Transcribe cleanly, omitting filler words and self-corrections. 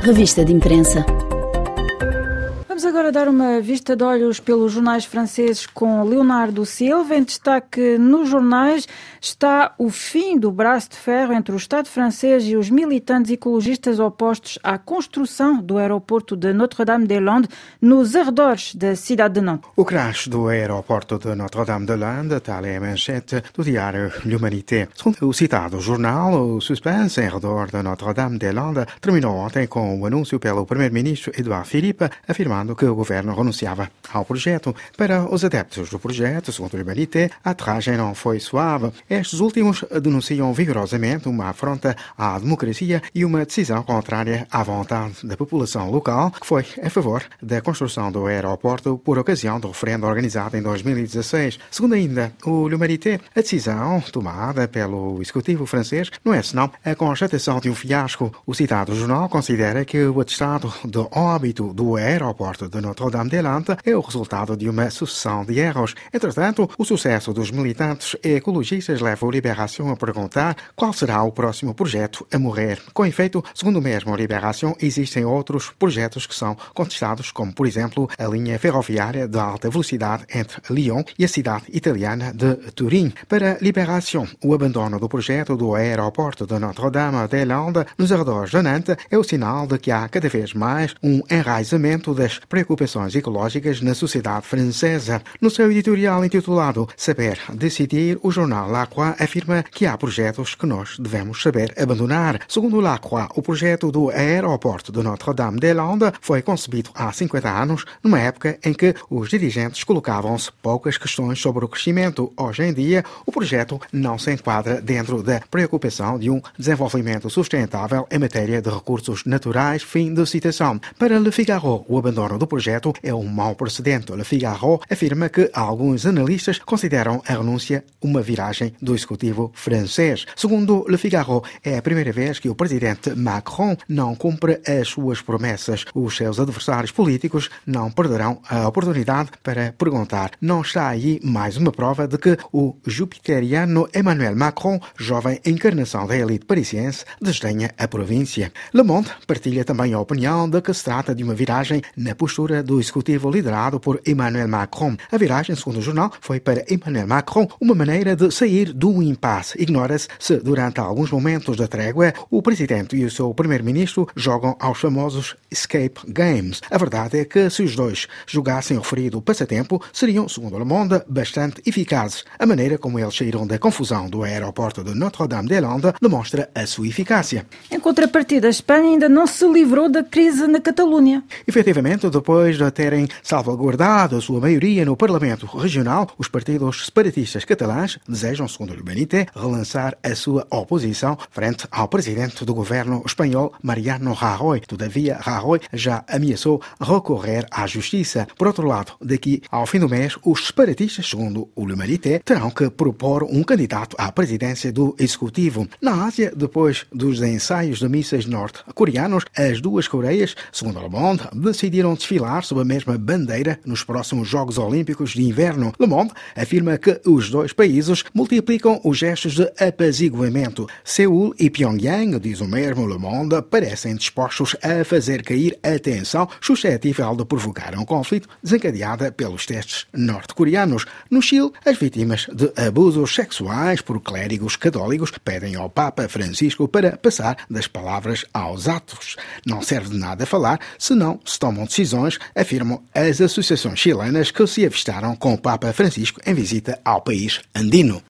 Revista de Imprensa. Vamos agora dar uma vista de olhos pelos jornais franceses com Leonardo Silva. Em destaque nos jornais está o fim do braço de ferro entre o Estado francês e os militantes ecologistas opostos à construção do aeroporto de Notre-Dame-des-Landes nos arredores da cidade de Nantes. O crash do aeroporto de Notre-Dame-des-Landes, tal é a manchete do diário L'Humanité. Segundo o citado jornal, o suspense em redor de Notre-Dame-des-Landes terminou ontem com o anúncio pelo primeiro-ministro Édouard Philippe, afirmando que o governo renunciava ao projeto. Para os adeptos do projeto, segundo L'Humanité, a aterragem não foi suave. Estes últimos denunciam vigorosamente uma afronta à democracia e uma decisão contrária à vontade da população local, que foi a favor da construção do aeroporto por ocasião do referendo organizado em 2016. Segundo ainda o L'Humanité, a decisão tomada pelo executivo francês não é senão a constatação de um fiasco. O citado jornal considera que o atestado de óbito do aeroporto de Notre-Dame-des-Landes é o resultado de uma sucessão de erros. Entretanto, o sucesso dos militantes ecologistas leva o Libération a perguntar qual será o próximo projeto a morrer. Com efeito, segundo o mesmo Libération, existem outros projetos que são contestados, como, por exemplo, a linha ferroviária de alta velocidade entre Lyon e a cidade italiana de Turim. Para Libération, o abandono do projeto do aeroporto de Notre-Dame-des-Landes nos arredores de Nantes é o sinal de que há cada vez mais um enraizamento das preocupações ecológicas na sociedade francesa. No seu editorial intitulado Saber Decidir, o jornal La Croix afirma que há projetos que nós devemos saber abandonar. Segundo La Croix, o projeto do aeroporto de Notre-Dame-des-Landes foi concebido há 50 anos, numa época em que os dirigentes colocavam-se poucas questões sobre o crescimento. Hoje em dia, o projeto não se enquadra dentro da preocupação de um desenvolvimento sustentável em matéria de recursos naturais. Fim de citação. Para Le Figaro, o abandono do projeto é um mau precedente. Le Figaro afirma que alguns analistas consideram a renúncia uma viragem do executivo francês. Segundo Le Figaro, é a primeira vez que o presidente Macron não cumpre as suas promessas. Os seus adversários políticos não perderão a oportunidade para perguntar: não está aí mais uma prova de que o jupiteriano Emmanuel Macron, jovem encarnação da elite parisiense, desdenha a província? Le Monde partilha também a opinião de que se trata de uma viragem na postura do executivo liderado por Emmanuel Macron. A viragem, segundo o jornal, foi para Emmanuel Macron uma maneira de sair do impasse. Ignora-se se, durante alguns momentos da trégua, o presidente e o seu primeiro-ministro jogam aos famosos escape games. A verdade é que, se os dois jogassem o referido passatempo, seriam, segundo Le Monde, bastante eficazes. A maneira como eles saíram da confusão do aeroporto de Notre-Dame-des-Landes demonstra a sua eficácia. Em contrapartida, a Espanha ainda não se livrou da crise na Catalunha. Efetivamente, depois de terem salvaguardado a sua maioria no Parlamento Regional, os partidos separatistas catalãs desejam, segundo o L'Humanité, relançar a sua oposição frente ao presidente do governo espanhol, Mariano Rajoy. Todavia, Rajoy já ameaçou recorrer à justiça. Por outro lado, daqui ao fim do mês, os separatistas, segundo o L'Humanité, terão que propor um candidato à presidência do Executivo. Na Ásia, depois dos ensaios de mísseis norte-coreanos, as duas Coreias, segundo Le Monde, decidiram desfilar sob a mesma bandeira nos próximos Jogos Olímpicos de Inverno. Le Monde afirma que os dois países multiplicam os gestos de apaziguamento. Seul e Pyongyang, diz o mesmo Le Monde, parecem dispostos a fazer cair a tensão suscetível de provocar um conflito desencadeada pelos testes norte-coreanos. No Chile, as vítimas de abusos sexuais por clérigos católicos pedem ao Papa Francisco para passar das palavras aos atos. Não serve de nada falar se não se tomam decisões, afirmam as associações chilenas que se avistaram com o Papa Francisco em visita ao país andino.